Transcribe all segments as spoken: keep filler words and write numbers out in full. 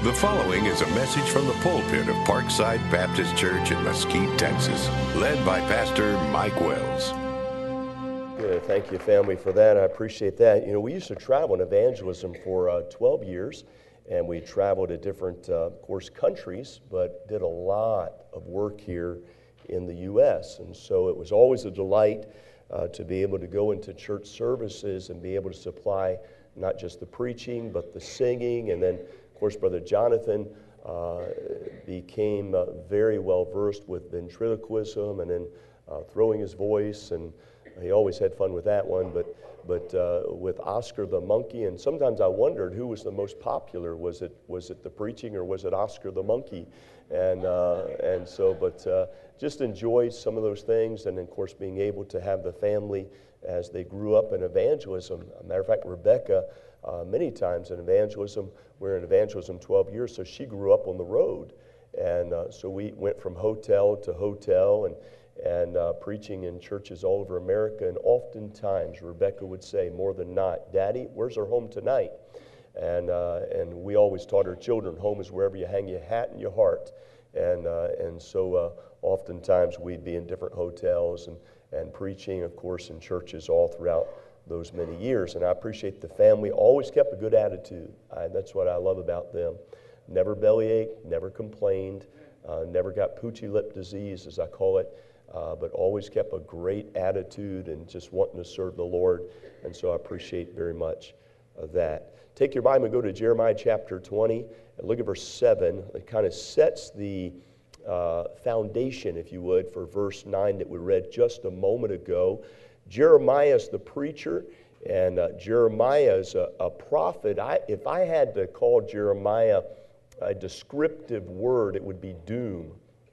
The following is a message from the pulpit of Parkside Baptist Church in Mesquite, Texas, led by Pastor Mike Wells. Good. Thank you, family, for that. I appreciate that. You know, we used to travel in evangelism for uh, twelve years, and we traveled to different, uh, of course, countries, but did a lot of work here in the U S And so it was always a delight uh, to be able to go into church services and be able to supply not just the preaching, but the singing. And then, of course, Brother Jonathan uh, became uh, very well versed with ventriloquism and then uh, throwing his voice, and he always had fun with that one. But but uh, with Oscar the Monkey, and sometimes I wondered who was the most popular. Was it was it the preaching or was it Oscar the Monkey? And uh, and so, but uh, just enjoyed some of those things, and of course being able to have the family as they grew up in evangelism. As a matter of fact, Rebecca, uh, many times in evangelism, we're in evangelism twelve years, so she grew up on the road. And uh, so we went from hotel to hotel and, and uh, preaching in churches all over America. And oftentimes, Rebecca would say, more than not, "Daddy, where's our home tonight?" And uh, and we always taught our children, home is wherever you hang your hat and your heart. And uh, and so uh, oftentimes we'd be in different hotels and, and preaching, of course, in churches all throughout those many years. And I appreciate the family. Always kept a good attitude. I, that's what I love about them. Never bellyached, never complained, uh, never got poochy lip disease, as I call it, uh, but always kept a great attitude and just wanting to serve the Lord. And so I appreciate very much of that. Take your Bible and go to Jeremiah chapter twenty and look at verse seven. It kind of sets the uh, foundation, if you would, for verse nine that we read just a moment ago. Jeremiah is the preacher, and uh, Jeremiah is a, a prophet. I, if I had to call Jeremiah a descriptive word, it would be doom,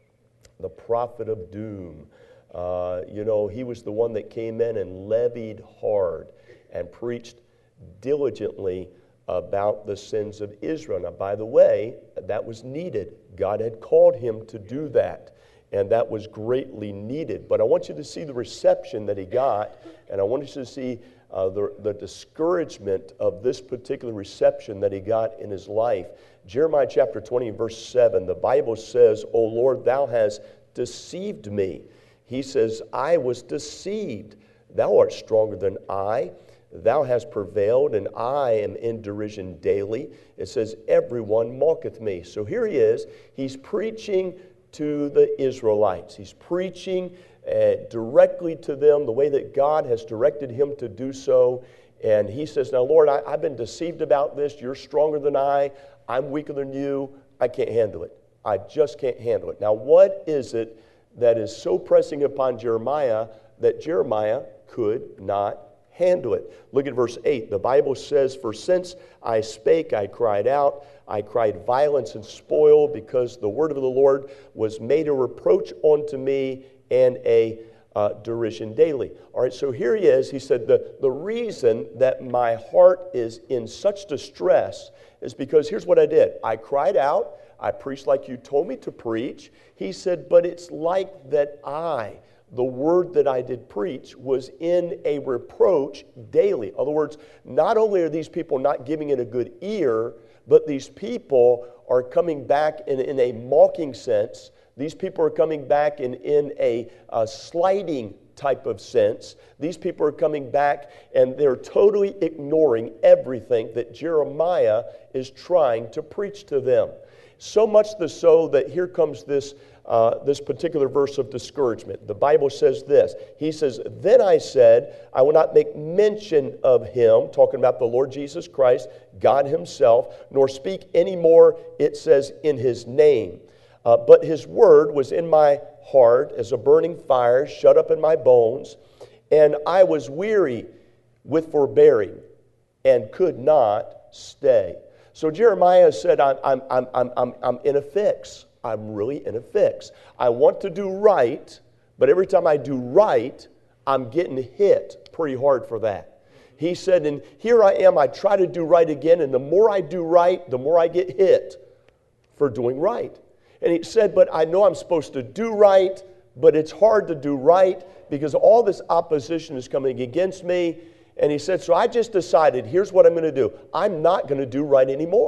the prophet of doom. Uh, you know, he was the one that came in and levied hard and preached diligently about the sins of Israel. Now, by the way, that was needed. God had called him to do that, and that was greatly needed. But I want you to see the reception that he got, and I want you to see uh, the, the discouragement of this particular reception that he got in his life. Jeremiah chapter twenty, verse seven, the Bible says, "O Lord, thou hast deceived me." He says, "I was deceived. Thou art stronger than I. Thou hast prevailed, and I am in derision daily." It says, "Everyone mocketh me." So here he is. He's preaching to the Israelites. He's preaching uh, directly to them the way that God has directed him to do so. And he says, "Now, Lord, I, I've been deceived about this. You're stronger than I. I'm weaker than you. I can't handle it. I just can't handle it." Now, what is it that is so pressing upon Jeremiah that Jeremiah could not handle it? Look at verse eight. The Bible says, "For since I spake, I cried out. I cried violence and spoil, because the word of the Lord was made a reproach unto me and a uh, derision daily." All right, so here he is. He said, the, the reason that my heart is in such distress is because here's what I did. I cried out. I preached like you told me to preach. He said, but it's like that I, the word that I did preach, was in a reproach daily. In other words, not only are these people not giving it a good ear, but these people are coming back in, in a mocking sense. These people are coming back in, in a, a slighting type of sense. These people are coming back and they're totally ignoring everything that Jeremiah is trying to preach to them. So much the so that here comes this Uh, this particular verse of discouragement. The Bible says this. He says, "Then I said, I will not make mention of him," talking about the Lord Jesus Christ, God himself, "nor speak any more," it says, "in his name. Uh, but his word was in my heart as a burning fire, shut up in my bones. And I was weary with forbearing and could not stay." So Jeremiah said, I'm, I'm, I'm, I'm, I'm, I'm in a fix. I'm really in a fix. I want to do right, but every time I do right, I'm getting hit pretty hard for that. He said, and here I am, I try to do right again, and the more I do right, the more I get hit for doing right. And he said, but I know I'm supposed to do right, but it's hard to do right because all this opposition is coming against me. And he said, so I just decided, here's what I'm going to do. I'm not going to do right anymore.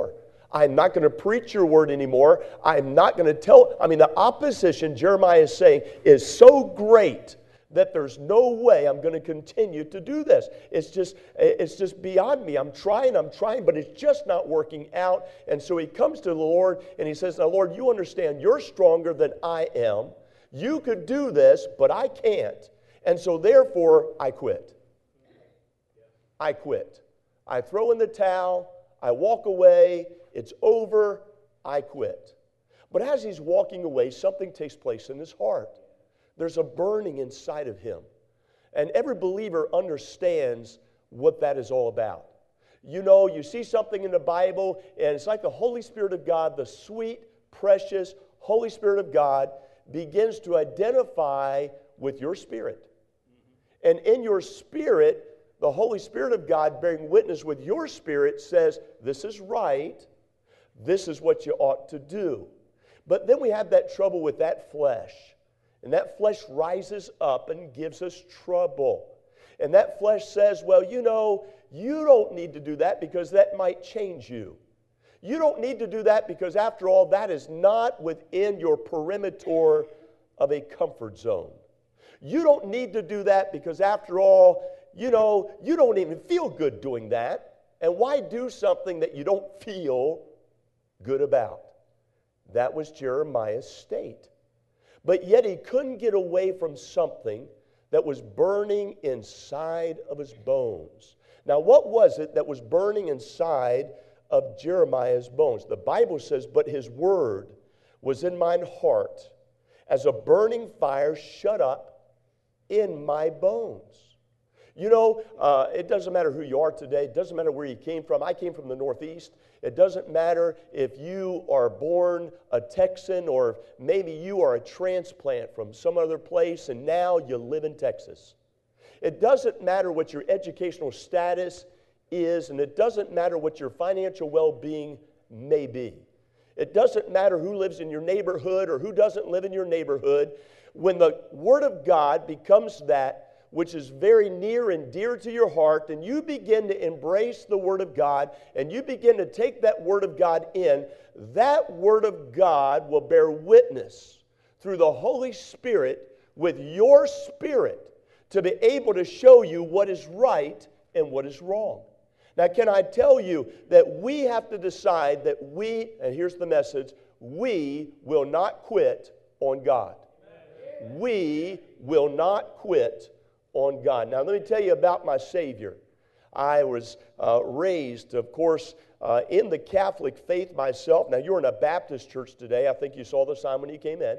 I'm not going to preach your word anymore. I'm not going to tell. I mean, the opposition, Jeremiah is saying, is so great that there's no way I'm going to continue to do this. It's just, it's just beyond me. I'm trying, I'm trying, but it's just not working out. And so he comes to the Lord and he says, now, Lord, you understand you're stronger than I am. You could do this, but I can't. And so therefore, I quit. I quit. I throw in the towel. I walk away. It's over. I quit. But as he's walking away, something takes place in his heart. There's a burning inside of him. And every believer understands what that is all about. You know, you see something in the Bible, and it's like the Holy Spirit of God, the sweet, precious Holy Spirit of God, begins to identify with your spirit. And in your spirit, the Holy Spirit of God, bearing witness with your spirit, says, this is right. This is what you ought to do. But then we have that trouble with that flesh. And that flesh rises up and gives us trouble. And that flesh says, well, you know, you don't need to do that because that might change you. You don't need to do that because, after all, that is not within your perimeter of a comfort zone. You don't need to do that because, after all, you know, you don't even feel good doing that. And why do something that you don't feel good about? That was Jeremiah's state. But yet he couldn't get away from something that was burning inside of his bones. Now, what was it that was burning inside of Jeremiah's bones? The Bible says, but his word was in mine heart as a burning fire shut up in my bones. You know, uh, it doesn't matter who you are today. It doesn't matter where you came from. I came from the Northeast. It doesn't matter if you are born a Texan or maybe you are a transplant from some other place and now you live in Texas. It doesn't matter what your educational status is, and it doesn't matter what your financial well-being may be. It doesn't matter who lives in your neighborhood or who doesn't live in your neighborhood. When the Word of God becomes that which is very near and dear to your heart, and you begin to embrace the Word of God, and you begin to take that Word of God in, that Word of God will bear witness through the Holy Spirit with your spirit to be able to show you what is right and what is wrong. Now, can I tell you that we have to decide that we, and here's the message, we will not quit on God. We will not quit on God. Now, let me tell you about my Savior. I was uh, raised, of course, uh, in the Catholic faith myself. Now, you're in a Baptist church today. I think you saw the sign when you came in.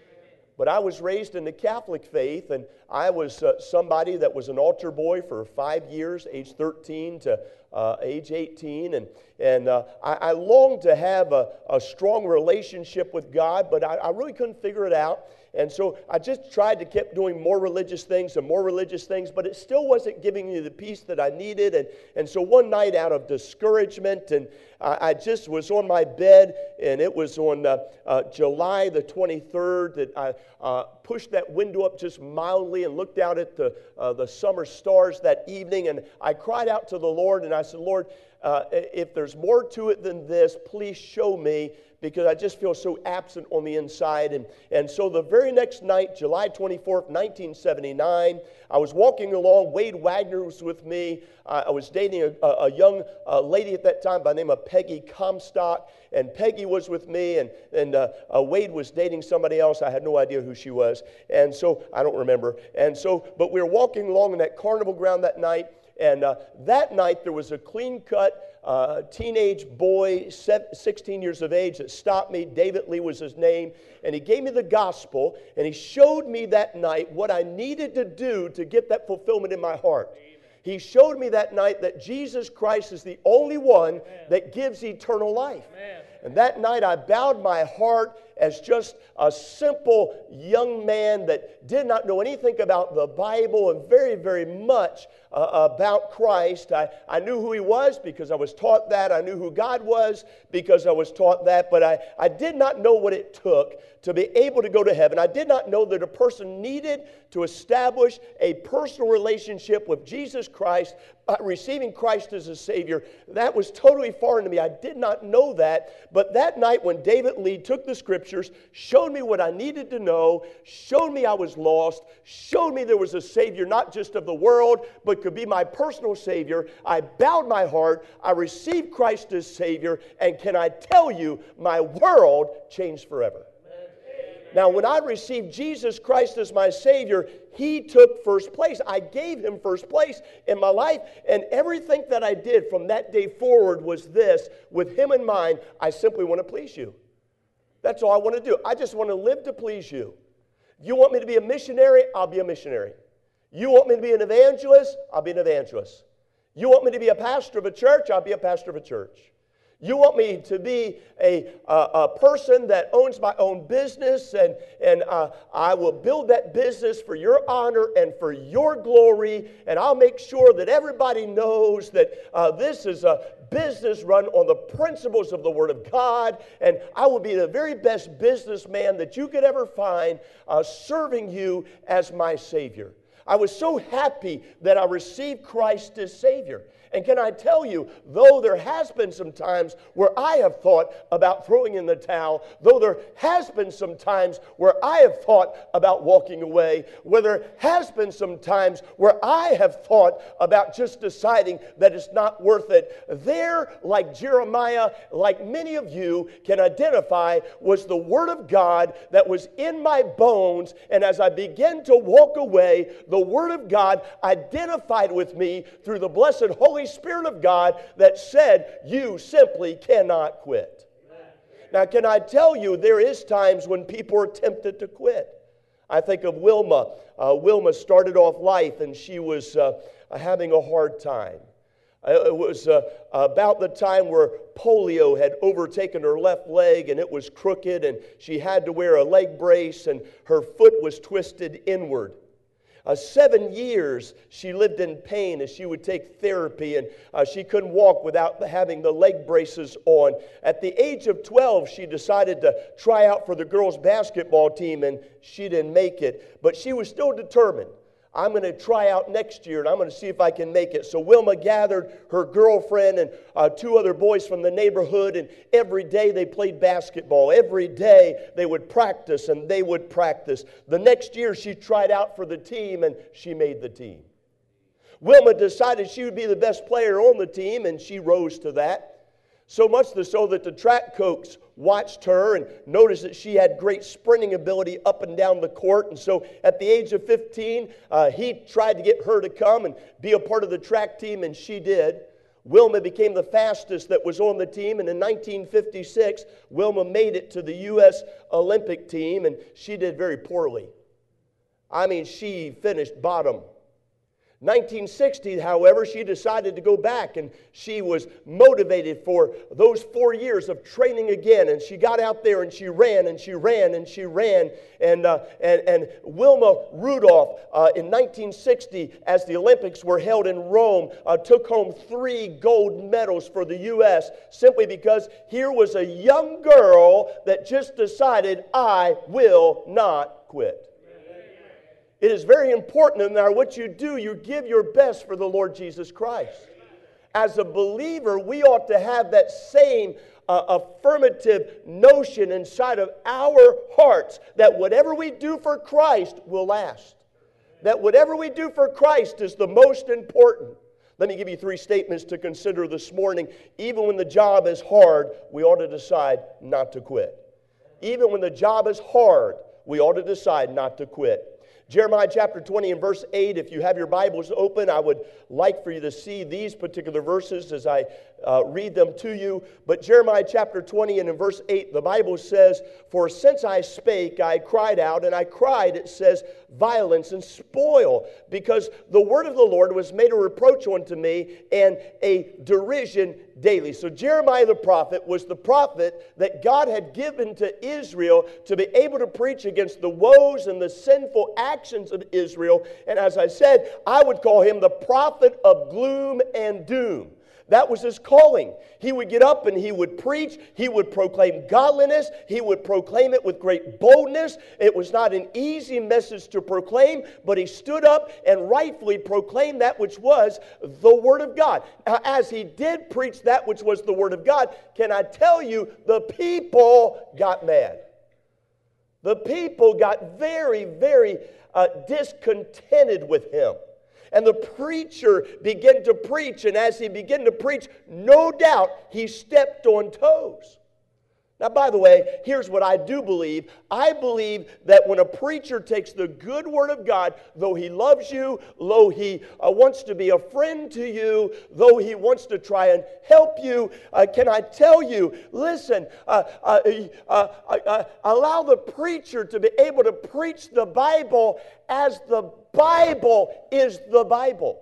But I was raised in the Catholic faith, and I was uh, somebody that was an altar boy for five years, age thirteen to uh, age eighteen. And, and uh, I, I longed to have a, a strong relationship with God, but I, I really couldn't figure it out. And so I just tried to keep doing more religious things and more religious things, but it still wasn't giving me the peace that I needed. And, and so one night, out of discouragement, and I, I just was on my bed, and it was on uh, uh, July the twenty-third that I uh, pushed that window up just mildly and looked out at the, uh, the summer stars that evening, and I cried out to the Lord, and I said, Lord, uh, if there's more to it than this, please show me, because I just feel so absent on the inside. And, and so the very next night, July twenty-fourth, nineteen seventy-nine, I was walking along. Wade Wagner was with me. Uh, I was dating a, a young uh, lady at that time by the name of Peggy Comstock, and Peggy was with me, and, and uh, uh, Wade was dating somebody else. I had no idea who she was, and so I don't remember. And so, but we were walking along in that carnival ground that night, and uh, that night there was a clean-cut Uh, teenage boy, sixteen years of age, that stopped me. David Lee was his name. And he gave me the gospel, and he showed me that night what I needed to do to get that fulfillment in my heart. Amen. He showed me that night that Jesus Christ is the only one Amen. That gives eternal life. Amen. And that night I bowed my heart as just a simple young man that did not know anything about the Bible and very, very much uh, about Christ. I, I knew who He was because I was taught that. I knew who God was because I was taught that. But I, I did not know what it took to be able to go to heaven. I did not know that a person needed to establish a personal relationship with Jesus Christ uh, receiving Christ as a Savior, that was totally foreign to me. I did not know that. But that night when David Lee took the Scriptures, showed me what I needed to know, showed me I was lost, showed me there was a Savior not just of the world, but could be my personal Savior, I bowed my heart, I received Christ as Savior, and can I tell you, my world changed forever. Now, when I received Jesus Christ as my Savior, He took first place. I gave Him first place in my life, and everything that I did from that day forward was this: with Him in mind, I simply want to please You. That's all I want to do. I just want to live to please You. You want me to be a missionary? I'll be a missionary. You want me to be an evangelist? I'll be an evangelist. You want me to be a pastor of a church? I'll be a pastor of a church. You want me to be a, a, a person that owns my own business, and, and uh, I will build that business for Your honor and for Your glory, and I'll make sure that everybody knows that uh, this is a business run on the principles of the Word of God, and I will be the very best businessman that you could ever find, uh, serving You as my Savior. I was so happy that I received Christ as Savior. And can I tell you, though there has been some times where I have thought about throwing in the towel, though there has been some times where I have thought about walking away, where there has been some times where I have thought about just deciding that it's not worth it, there, like Jeremiah, like many of you can identify, was the Word of God that was in my bones, and as I began to walk away, the Word of God identified with me through the blessed Holy Spirit of God that said, you simply cannot quit. Amen. Now, can I tell you, there is times when people are tempted to quit. I think of Wilma. Uh, Wilma started off life and she was uh, having a hard time. It was uh, about the time where polio had overtaken her left leg and it was crooked and she had to wear a leg brace and her foot was twisted inward. Uh, seven years she lived in pain as she would take therapy, and uh, she couldn't walk without having the leg braces on. At the age of twelve, she decided to try out for the girls' basketball team, and she didn't make it. But she was still determined. I'm going to try out next year, and I'm going to see if I can make it. So Wilma gathered her girlfriend and uh, two other boys from the neighborhood, and every day they played basketball. Every day they would practice, and they would practice. The next year she tried out for the team, and she made the team. Wilma decided she would be the best player on the team, and she rose to that. So much so that the track coach watched her and noticed that she had great sprinting ability up and down the court. And so at the age of fifteen, uh, he tried to get her to come and be a part of the track team, and she did. Wilma became the fastest that was on the team, and in nineteen fifty-six, Wilma made it to the U S Olympic team, and she did very poorly. I mean, she finished bottom. nineteen sixty, however, she decided to go back, and she was motivated for those four years of training again, and she got out there and she ran and she ran and she ran, and uh, and, and Wilma Rudolph uh, in nineteen sixty, as the Olympics were held in Rome, uh, took home three gold medals for the U S simply because here was a young girl that just decided, I will not quit. It is very important no matter what you do, you give your best for the Lord Jesus Christ. As a believer, we ought to have that same uh, affirmative notion inside of our hearts that whatever we do for Christ will last. That whatever we do for Christ is the most important. Let me give you three statements to consider this morning. Even when the job is hard, we ought to decide not to quit. Even when the job is hard, we ought to decide not to quit. Jeremiah chapter twenty and verse eight, if you have your Bibles open, I would like for you to see these particular verses as I uh, read them to you. But Jeremiah chapter twenty and in verse eight, the Bible says, for since I spake, I cried out, and I cried, it says, violence and spoil, because the word of the Lord was made a reproach unto me and a derision daily. So Jeremiah the prophet was the prophet that God had given to Israel to be able to preach against the woes and the sinful actions of Israel. And as I said, I would call him the prophet of gloom and doom. That was his calling. He would get up and he would preach. He would proclaim godliness. He would proclaim it with great boldness. It was not an easy message to proclaim, but he stood up and rightfully proclaimed that which was the Word of God. As he did preach that which was the Word of God, can I tell you, the people got mad. The people got very, very uh, discontented with him. And the preacher began to preach, and as he began to preach, no doubt he stepped on toes. Now, by the way, here's what I do believe. I believe that when a preacher takes the good Word of God, though he loves you, though he uh, wants to be a friend to you, though he wants to try and help you, uh, can I tell you, listen, uh, uh, uh, uh, uh, allow the preacher to be able to preach the Bible as the Bible is the Bible.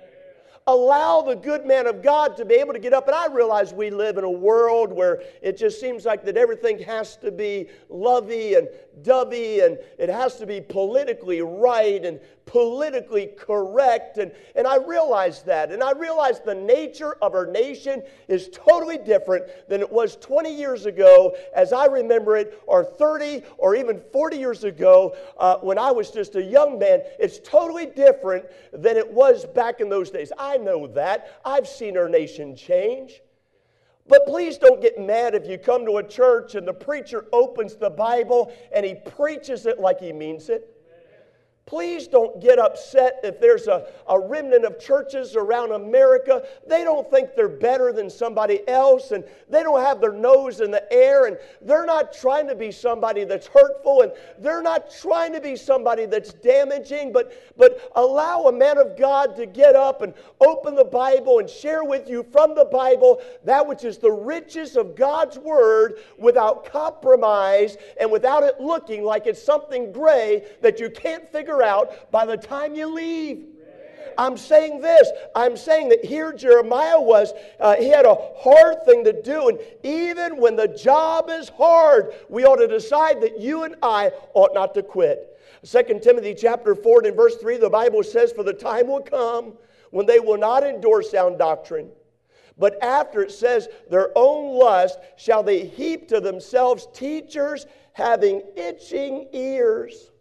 Allow the good man of God to be able to get up. And I realize we live in a world where it just seems like that everything has to be lovey and dovey, and it has to be politically right and politically correct. And, and I realize that. And I realize the nature of our nation is totally different than it was twenty years ago, as I remember it, or thirty or even forty years ago uh, when I was just a young man. It's totally different than it was back in those days. I know that. I've seen our nation change. But please don't get mad if you come to a church and the preacher opens the Bible and he preaches it like he means it. Please don't get upset if there's a, a remnant of churches around America. They don't think they're better than somebody else, and they don't have their nose in the air, and they're not trying to be somebody that's hurtful, and they're not trying to be somebody that's damaging, but, but allow a man of God to get up and open the Bible and share with you from the Bible that which is the riches of God's Word without compromise and without it looking like it's something gray that you can't figure out by the time you leave. I'm saying this. I'm saying that here Jeremiah was, uh, he had a hard thing to do, and even when the job is hard, we ought to decide that you and I ought not to quit. Second Timothy chapter four and in verse three, the Bible says, "For the time will come when they will not endure sound doctrine, but after," it says, "their own lust shall they heap to themselves teachers having itching ears."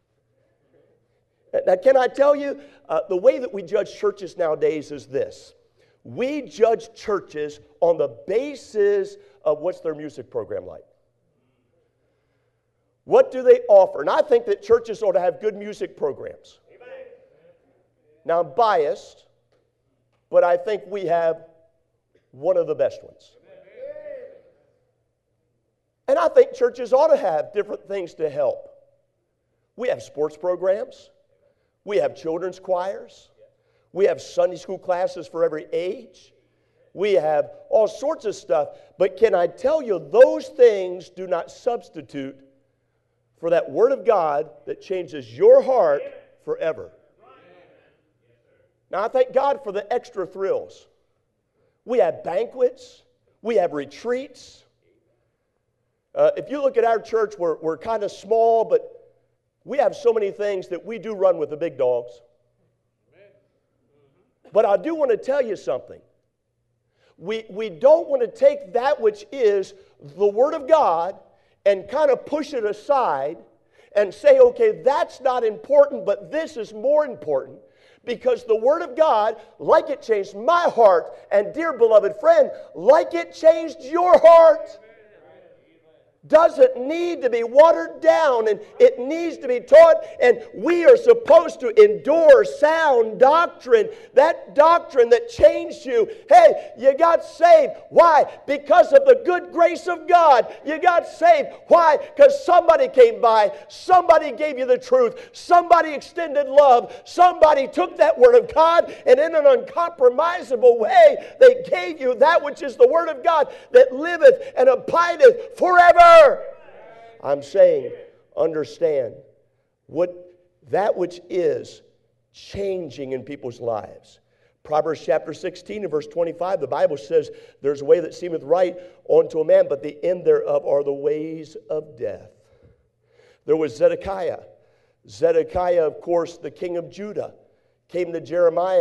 Now, can I tell you, uh, the way that we judge churches nowadays is this. We judge churches on the basis of what's their music program like. What do they offer? And I think that churches ought to have good music programs. Now, I'm biased, but I think we have one of the best ones. And I think churches ought to have different things to help. We have sports programs. We have children's choirs. We have Sunday school classes for every age. We have all sorts of stuff. But can I tell you, those things do not substitute for that Word of God that changes your heart forever. Now, I thank God for the extra thrills. We have banquets. We have retreats. Uh, if you look at our church, we're, we're kind of small, but we have so many things that we do run with the big dogs. But I do want to tell you something. We, we don't want to take that which is the Word of God and kind of push it aside and say, okay, that's not important, but this is more important. Because the Word of God, like it changed my heart, and dear beloved friend, like it changed your heart, doesn't need to be watered down, and it needs to be taught, and we are supposed to endure sound doctrine, that doctrine that changed you. Hey, you got saved. Why? Because of the good grace of God. You got saved. Why? Because somebody came by, somebody gave you the truth, somebody extended love, somebody took that Word of God, and in an uncompromisable way, they gave you that which is the Word of God that liveth and abideth forever. I'm saying, understand what that which is changing in people's lives. Proverbs chapter sixteen and verse twenty-five, the Bible says, "There's a way that seemeth right unto a man, but the end thereof are the ways of death." There was Zedekiah. Zedekiah, of course, the king of Judah, came to Jeremiah,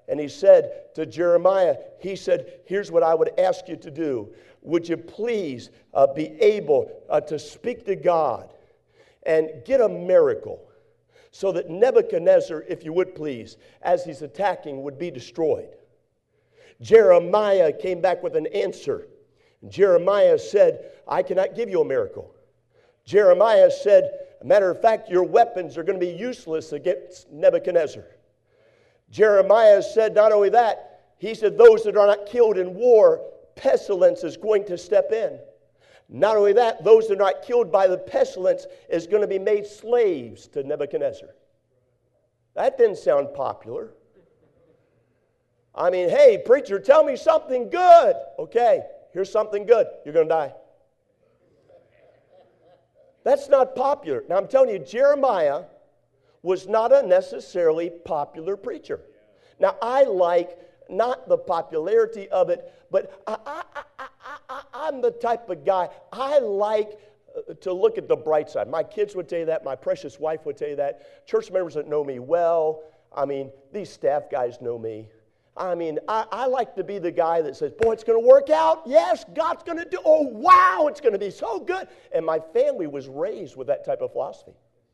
And he said to Jeremiah, he said, here's what I would ask you to do. Would you please uh, be able uh, to speak to God and get a miracle so that Nebuchadnezzar, if you would please, as he's attacking, would be destroyed? Jeremiah came back with an answer. Jeremiah said, I cannot give you a miracle. Jeremiah said, a matter of fact, your weapons are going to be useless against Nebuchadnezzar. Jeremiah said not only that, he said those that are not killed in war, pestilence is going to step in. Not only that, those that are not killed by the pestilence is going to be made slaves to Nebuchadnezzar. That didn't sound popular. I mean, hey, preacher, tell me something good. Okay, here's something good. You're going to die. That's not popular. Now, I'm telling you, Jeremiah was not a necessarily popular preacher. Now, I like not the popularity of it, but I, I, I, I, I'm the type of guy, I like to look at the bright side. My kids would tell you that. My precious wife would tell you that. Church members that know me well, I mean, these staff guys know me. I mean, I, I like to be the guy that says, boy, it's going to work out. Yes, God's going to do. Oh, wow, it's going to be so good. And my family was raised with that type of philosophy.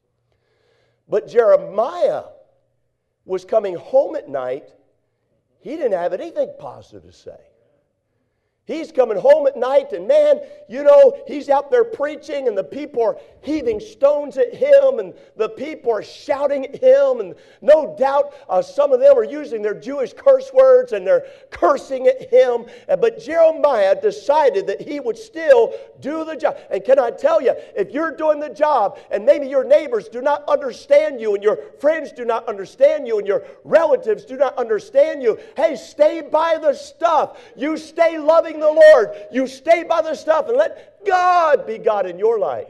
But Jeremiah was coming home at night. He didn't have anything positive to say. He's coming home at night, and man, you know, he's out there preaching, and the people are heaving stones at him, and the people are shouting at him, and no doubt uh, some of them are using their Jewish curse words, and they're cursing at him. But Jeremiah decided that he would still do the job. And can I tell you, if you're doing the job, and maybe your neighbors do not understand you, and your friends do not understand you, and your relatives do not understand you, hey, stay by the stuff. You stay loving the Lord. You stay by the stuff and let God be God in your life.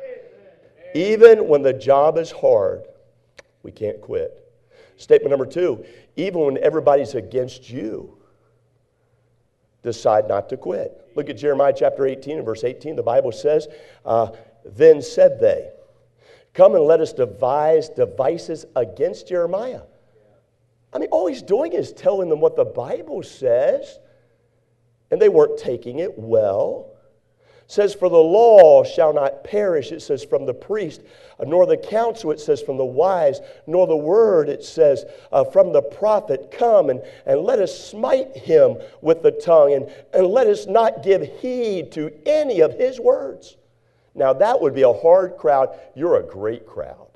Even when the job is hard, we can't quit. Statement number two, even when everybody's against you, decide not to quit. Look at Jeremiah chapter eighteen and verse eighteen. The Bible says, uh, then said they, come and let us devise devices against Jeremiah. I mean, all he's doing is telling them what the Bible says. And they weren't taking it well. It says, for the law shall not perish, it says, from the priest, nor the counsel, it says, from the wise, nor the word, it says, uh, from the prophet. Come and, and let us smite him with the tongue, and, and let us not give heed to any of his words. Now, that would be a hard crowd. You're a great crowd.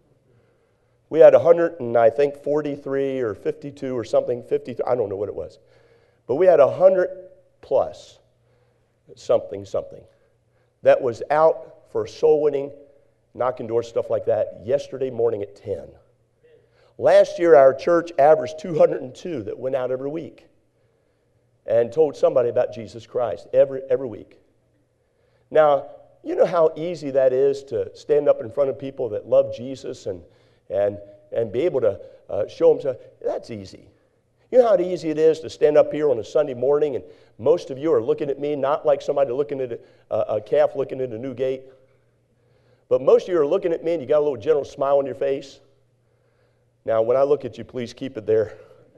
We had one hundred, and I think forty-three or fifty-two or something, fifty-three, I don't know what it was. But we had one hundred plus something, something that was out for soul winning, knocking doors, stuff like that, yesterday morning at ten. Last year, our church averaged two hundred two that went out every week and told somebody about Jesus Christ every, every week. Now, you know how easy that is to stand up in front of people that love Jesus and, and, and be able to uh, show them. That's easy. You know how easy it is to stand up here on a Sunday morning and most of you are looking at me not like somebody looking at a, a calf looking at a new gate. But most of you are looking at me and you got a little gentle smile on your face. Now, when I look at you, please keep it there.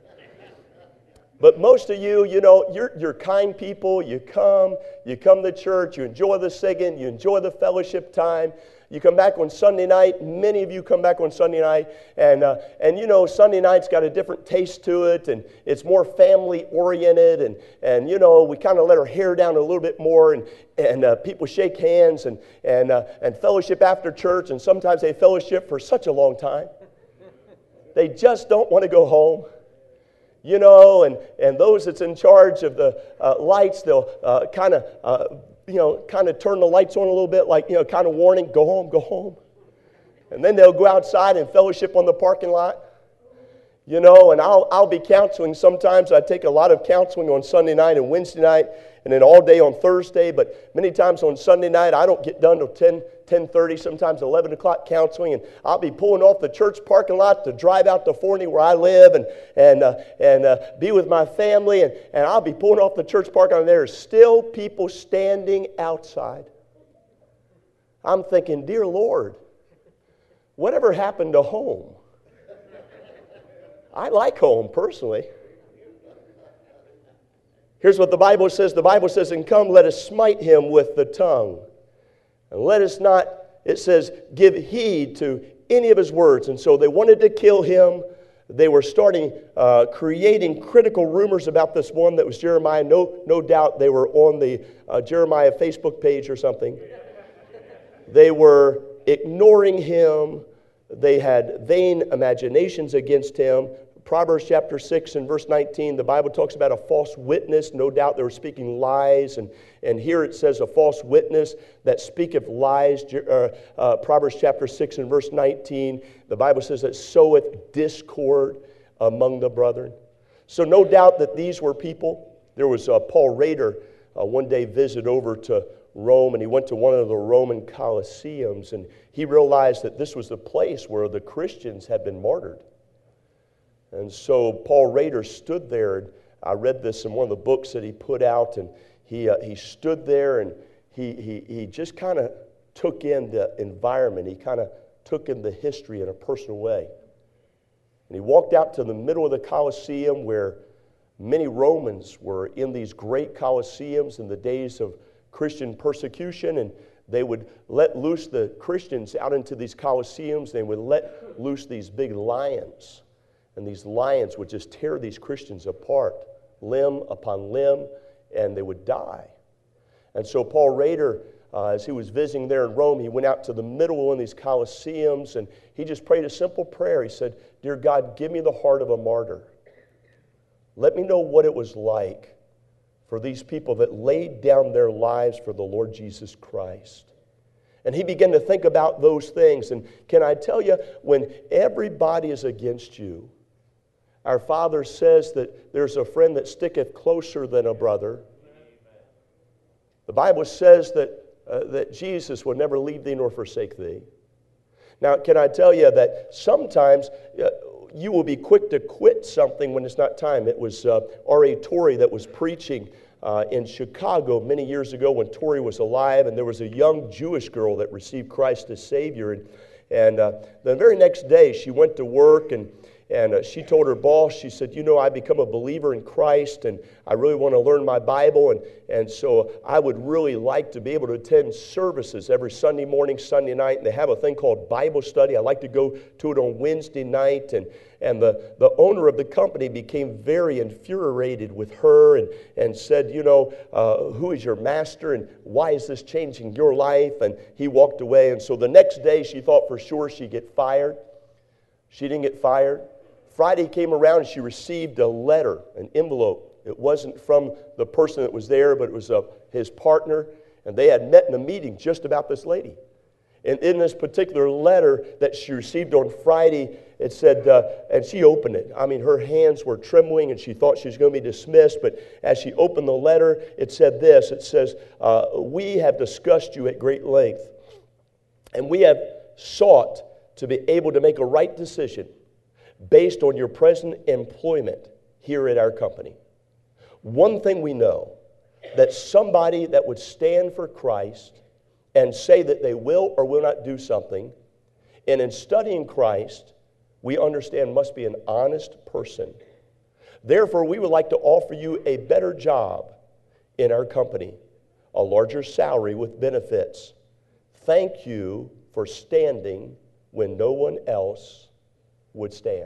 But most of you, you know, you're, you're kind people. You come, you come to church, you enjoy the singing, you enjoy the fellowship time. You come back on Sunday night. Many of you come back on Sunday night, and uh, and you know Sunday night's got a different taste to it, and it's more family oriented, and and you know we kind of let our hair down a little bit more, and and uh, people shake hands and and uh, and fellowship after church, and sometimes they fellowship for such a long time, they just don't want to go home. You know, and, and those that's in charge of the uh, lights, they'll uh, kind of, uh, you know, kind of turn the lights on a little bit, like, you know, kind of warning, go home, go home. And then they'll go outside and fellowship on the parking lot. You know, and I'll I'll be counseling sometimes. I take a lot of counseling on Sunday night and Wednesday night, and then all day on Thursday. But many times on Sunday night, I don't get done till ten, ten thirty, sometimes eleven o'clock counseling. And I'll be pulling off the church parking lot to drive out to Forney where I live and and uh, and uh, be with my family. And, and I'll be pulling off the church parking lot, and there are still people standing outside. I'm thinking, dear Lord, whatever happened to home? I like home personally. Here's what the Bible says. The Bible says, and come, let us smite him with the tongue. And let us not, it says, give heed to any of his words. And so they wanted to kill him. They were starting, uh, creating critical rumors about this one that was Jeremiah. No, no doubt they were on the uh, Jeremiah Facebook page or something. They were ignoring him. They had vain imaginations against him. Proverbs chapter six and verse nineteen, the Bible talks about a false witness. No doubt they were speaking lies. And, and here it says a false witness that speaketh lies. Uh, uh, Proverbs chapter six and verse nineteen, the Bible says that soweth discord among the brethren. So no doubt that these were people. There was uh, Paul Rader uh, one day visited over to Rome, and he went to one of the Roman Colosseums, and he realized that this was the place where the Christians had been martyred. And so Paul Rader stood there, and I read this in one of the books that he put out, and he uh, he stood there, and he he he just kind of took in the environment. He kind of took in the history in a personal way. And he walked out to the middle of the Colosseum where many Romans were in these great Colosseums in the days of Christian persecution, and they would let loose the Christians out into these Colosseums. They would let loose these big lions. And these lions would just tear these Christians apart, limb upon limb, and they would die. And so Paul Rader, uh, as he was visiting there in Rome, he went out to the middle of one of these Colosseums, and he just prayed a simple prayer. He said, "Dear God, give me the heart of a martyr. Let me know what it was like for these people that laid down their lives for the Lord Jesus Christ." And he began to think about those things. And can I tell you, when everybody is against you, our Father says that there's a friend that sticketh closer than a brother. The Bible says that, uh, that Jesus will never leave thee nor forsake thee. Now, can I tell you that sometimes uh, you will be quick to quit something when it's not time. It was uh, R A Torrey that was preaching uh, in Chicago many years ago when Torrey was alive, and there was a young Jewish girl that received Christ as Savior. And, and uh, the very next day, she went to work, and And uh, she told her boss, she said, you know, I become a believer in Christ, and I really want to learn my Bible, and, and so I would really like to be able to attend services every Sunday morning, Sunday night, and they have a thing called Bible study. I like to go to it on Wednesday night, and, and the, the owner of the company became very infuriated with her and, and said, you know, uh, who is your master, and why is this changing your life? And he walked away, and so the next day she thought for sure she'd get fired. She didn't get fired. Friday came around and she received a letter, an envelope. It wasn't from the person that was there, but it was uh, his partner. And they had met in a meeting just about this lady. And in this particular letter that she received on Friday, it said, uh, and she opened it. I mean, her hands were trembling and she thought she was going to be dismissed. But as she opened the letter, it said this. It says, uh, we have discussed you at great length. And we have sought to be able to make a right decision based on your present employment here at our company. One thing we know, that somebody that would stand for Christ and say that they will or will not do something, and in studying Christ, we understand must be an honest person. Therefore, we would like to offer you a better job in our company, a larger salary with benefits. Thank you for standing when no one else would stand.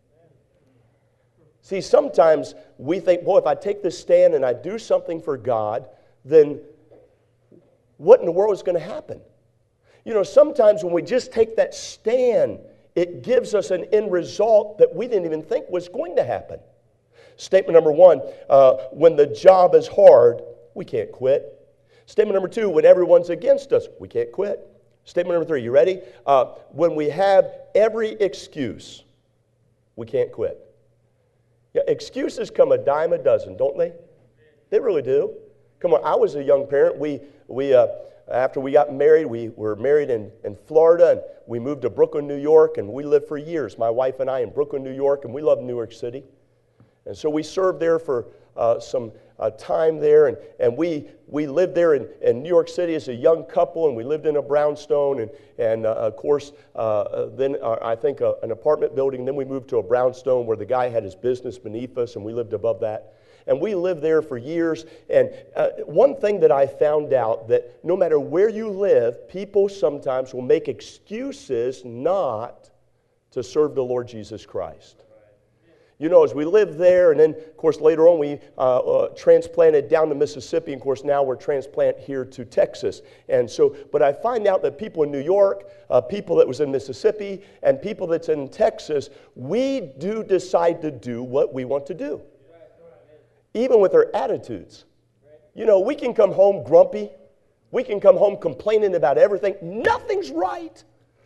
See, sometimes we think, boy, if I take this stand and I do something for God, then what in the world is going to happen? You know, sometimes when we just take that stand, it gives us an end result that we didn't even think was going to happen. Statement number one, uh, when the job is hard, we can't quit. Statement number two, when everyone's against us, we can't quit. Statement number three, you ready? Uh, when we have every excuse, we can't quit. Yeah, excuses come a dime a dozen, don't they? They really do. Come on, I was a young parent. We, we uh, after we got married, we were married in, in Florida, and we moved to Brooklyn, New York, and we lived for years, my wife and I, in Brooklyn, New York, and we love New York City. And so we served there for uh, some uh, time there, and, and we we lived there in, in New York City as a young couple, and we lived in a brownstone, and, and uh, of course, uh, then uh, I think uh, an apartment building, and then we moved to a brownstone where the guy had his business beneath us, and we lived above that. and we lived there for years. And uh, one thing that I found out, that no matter where you live, people sometimes will make excuses not to serve the Lord Jesus Christ. You know, as we lived there, and then, of course, later on we uh, uh, transplanted down to Mississippi. And, of course, now we're transplanted here to Texas. And so, but I find out that people in New York, uh, people that was in Mississippi, and people that's in Texas, we do decide to do what we want to do, even with our attitudes. You know, we can come home grumpy. We can come home complaining about everything. Nothing's right.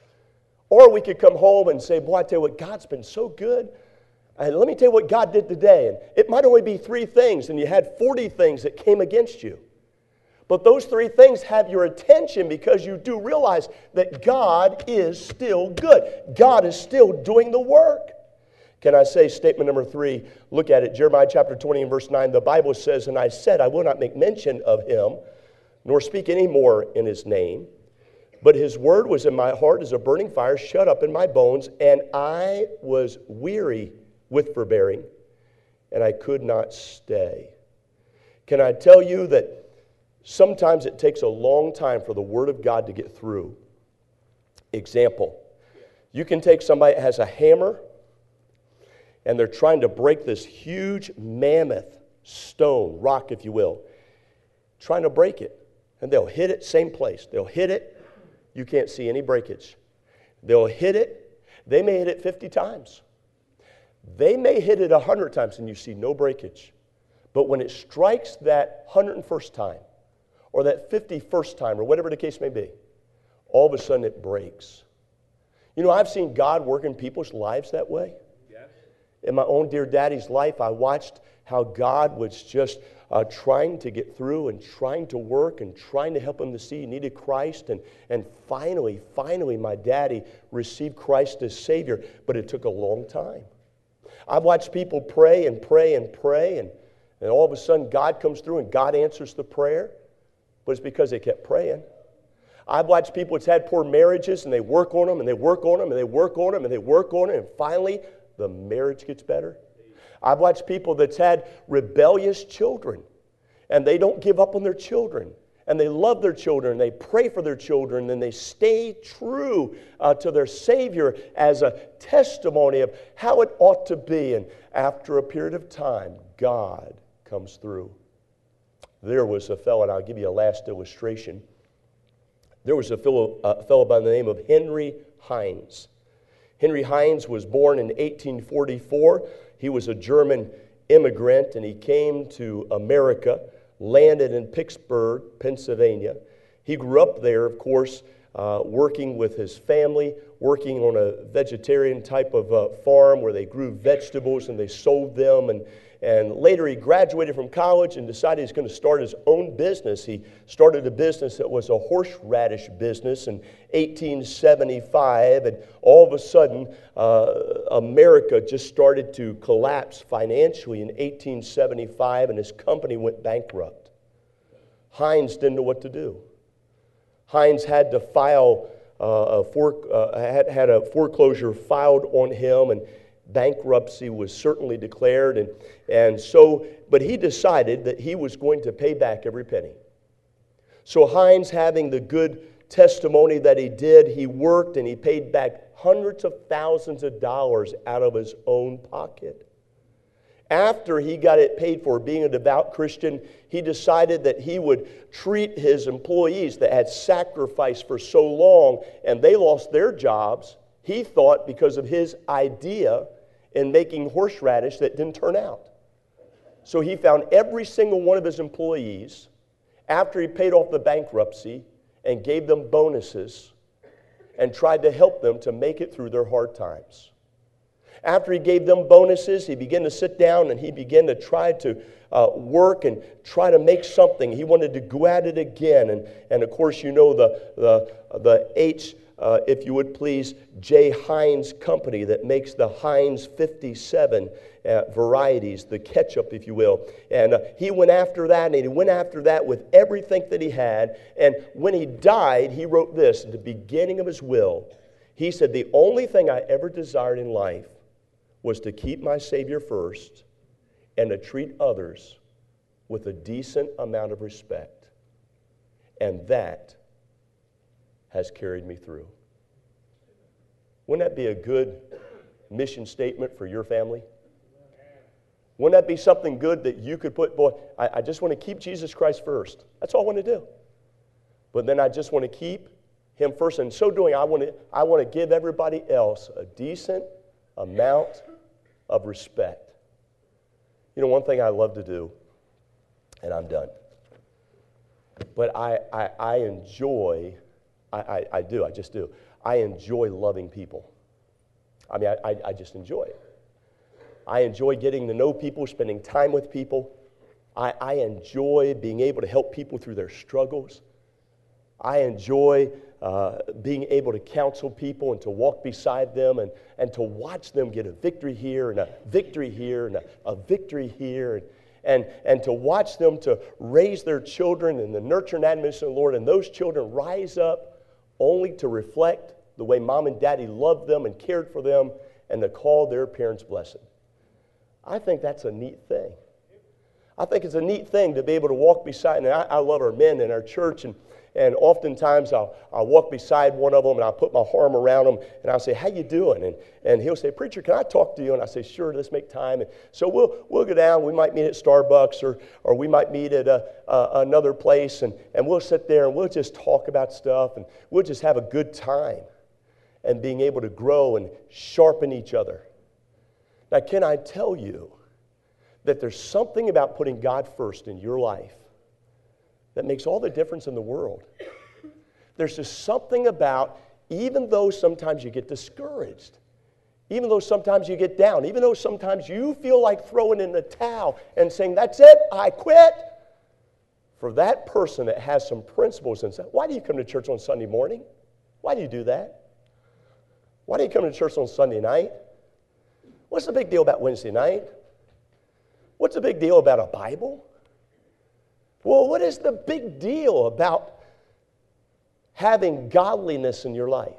Or we could come home and say, boy, I tell you what, God's been so good. And let me tell you what God did today. And it might only be three things, and you had forty things that came against you. But those three things have your attention because you do realize that God is still good. God is still doing the work. Can I say statement number three? Look at it. Jeremiah chapter twenty and verse nine. The Bible says, and I said, I will not make mention of him, nor speak any more in his name. But his word was in my heart as a burning fire, shut up in my bones, and I was weary with forbearing, and I could not stay. Can I tell you that sometimes it takes a long time for the Word of God to get through? Example, you can take somebody that has a hammer, and they're trying to break this huge mammoth stone, rock if you will, trying to break it. And they'll hit it, same place. They'll hit it, you can't see any breakage. They'll hit it, they may hit it fifty times. They may hit it one hundred times and you see no breakage. But when it strikes that one hundred first time, or that fifty-first time, or whatever the case may be, all of a sudden it breaks. You know, I've seen God work in people's lives that way. Yes. In my own dear daddy's life, I watched how God was just uh, trying to get through and trying to work and trying to help him to see he needed Christ. And, and finally, finally, my daddy received Christ as Savior, but it took a long time. I've watched people pray and pray and pray, and, and all of a sudden God comes through and God answers the prayer, but it's because they kept praying. I've watched people that's had poor marriages, and they work on them, and they work on them, and they work on them, and they work on it, and finally the marriage gets better. I've watched people that's had rebellious children, and they don't give up on their children. And they love their children, they pray for their children, and they stay true uh, to their Savior as a testimony of how it ought to be. And after a period of time, God comes through. There was a fellow, and I'll give you a last illustration. There was a fellow, uh, fellow by the name of Henry Heinz. Henry Heinz was born in eighteen forty-four. He was a German immigrant, and he came to America, landed in Pittsburgh, Pennsylvania. He grew up there, of course, uh, working with his family, working on a vegetarian type of uh, farm where they grew vegetables and they sold them. And, and later he graduated from college and decided he's going to start his own business. He started a business that was a horseradish business in eighteen seventy-five. And all of a sudden, uh, America just started to collapse financially in eighteen seventy-five, and his company went bankrupt. Heinz didn't know what to do. Heinz had to file uh, a fore, uh, had, had a foreclosure filed on him, and bankruptcy was certainly declared. And, and so, but he decided that he was going to pay back every penny. So Heinz, having the good testimony that he did, he worked and he paid back hundreds of thousands of dollars out of his own pocket. After he got it paid for, being a devout Christian, he decided that he would treat his employees that had sacrificed for so long and they lost their jobs, he thought, because of his idea in making horseradish that didn't turn out. So he found every single one of his employees, after he paid off the bankruptcy, and gave them bonuses and tried to help them to make it through their hard times. After he gave them bonuses, he began to sit down and he began to try to uh, work and try to make something. He wanted to go at it again. And, and of course, you know the, the, the H, uh, if you would please, J. Heinz Company that makes the Heinz fifty-seven uh, varieties, the ketchup, if you will. And uh, he went after that, and he went after that with everything that he had. And when he died, he wrote this at the beginning of his will. He said, the only thing I ever desired in life was to keep my Savior first and to treat others with a decent amount of respect. And that has carried me through. Wouldn't that be a good mission statement for your family? Wouldn't that be something good that you could put, boy, I, I just want to keep Jesus Christ first. That's all I want to do. But then I just want to keep Him first. And in so doing, I want to, I want to give everybody else a decent amount of respect. You know, one thing I love to do, and I'm done, but I, I, I enjoy, I, I, I do, I just do, I enjoy loving people. I mean, I, I, I just enjoy it. I enjoy getting to know people, spending time with people. I, I enjoy being able to help people through their struggles. I enjoy uh, being able to counsel people and to walk beside them and, and to watch them get a victory here and a victory here and a, a victory here. And, and, and to watch them to raise their children in the nurture and admonition of the Lord, and those children rise up only to reflect the way mom and daddy loved them and cared for them and to call their parents blessed. I think that's a neat thing. I think it's a neat thing to be able to walk beside, and I, I love our men in our church, and, and oftentimes I'll, I'll walk beside one of them and I'll put my arm around them and I'll say, how you doing? And, and he'll say, preacher, can I talk to you? And I say, sure, let's make time. And so we'll, we'll go down, we might meet at Starbucks or, or we might meet at a, a, another place, and, and we'll sit there and we'll just talk about stuff and we'll just have a good time and being able to grow and sharpen each other. Now, can I tell you that there's something about putting God first in your life that makes all the difference in the world? There's just something about, even though sometimes you get discouraged, even though sometimes you get down, even though sometimes you feel like throwing in the towel and saying, that's it, I quit. For that person that has some principles and says, why do you come to church on Sunday morning? Why do you do that? Why do you come to church on Sunday night? What's the big deal about Wednesday night? What's the big deal about a Bible? Well, what is the big deal about having godliness in your life?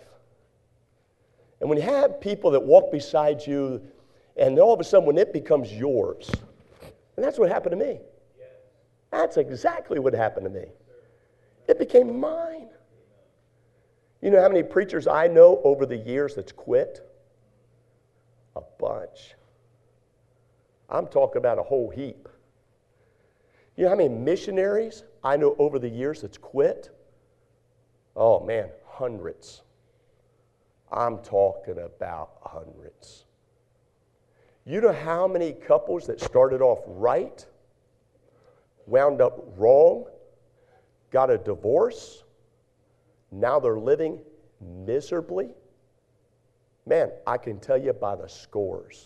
And when you have people that walk beside you, and all of a sudden when it becomes yours, and that's what happened to me. That's exactly what happened to me. It became mine. You know how many preachers I know over the years that's quit? A bunch. I'm talking about a whole heap. You know how many missionaries I know over the years that's quit? Oh man, hundreds. I'm talking about hundreds. You know how many couples that started off right, wound up wrong, got a divorce, now they're living miserably? Man, I can tell you by the scores.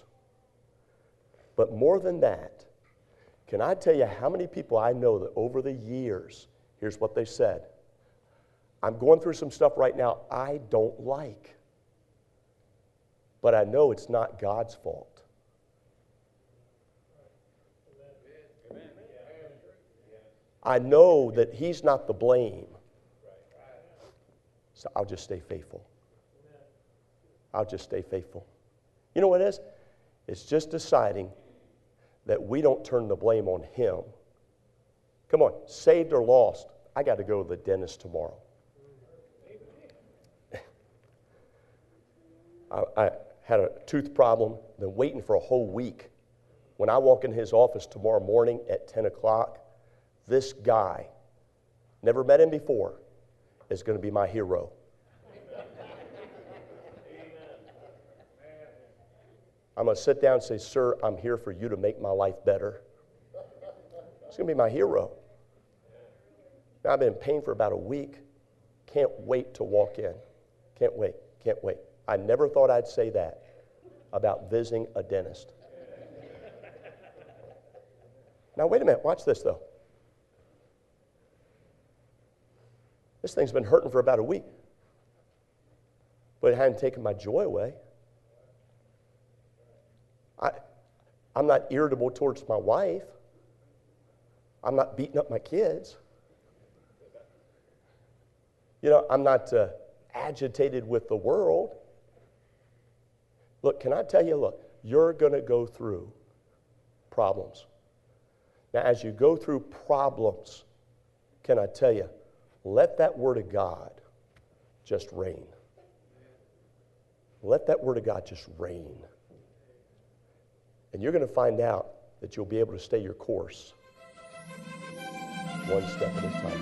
But more than that, can I tell you how many people I know that over the years, here's what they said: I'm going through some stuff right now I don't like, but I know it's not God's fault. I know that He's not the blame. So I'll just stay faithful. I'll just stay faithful. You know what it is? It's just deciding that we don't turn the blame on Him. Come on, saved or lost, I got to go to the dentist tomorrow. I, I had a tooth problem, been waiting for a whole week. When I walk in his office tomorrow morning at ten o'clock, this guy, never met him before, is going to be my hero. I'm going to sit down and say, sir, I'm here for you to make my life better. It's going to be my hero. Now, I've been in pain for about a week. Can't wait to walk in. Can't wait. Can't wait. I never thought I'd say that about visiting a dentist. Now, wait a minute. Watch this, though. This thing's been hurting for about a week. But it hadn't taken my joy away. I, I'm not irritable towards my wife. I'm not beating up my kids. You know, I'm not uh, agitated with the world. Look, can I tell you, look, you're going to go through problems. Now, as you go through problems, can I tell you, let that Word of God just reign. Let that Word of God just reign. And you're going to find out that you'll be able to stay your course one step at a time.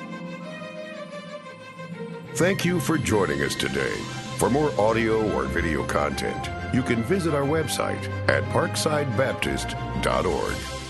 Thank you for joining us today. For more audio or video content, you can visit our website at parkside baptist dot org.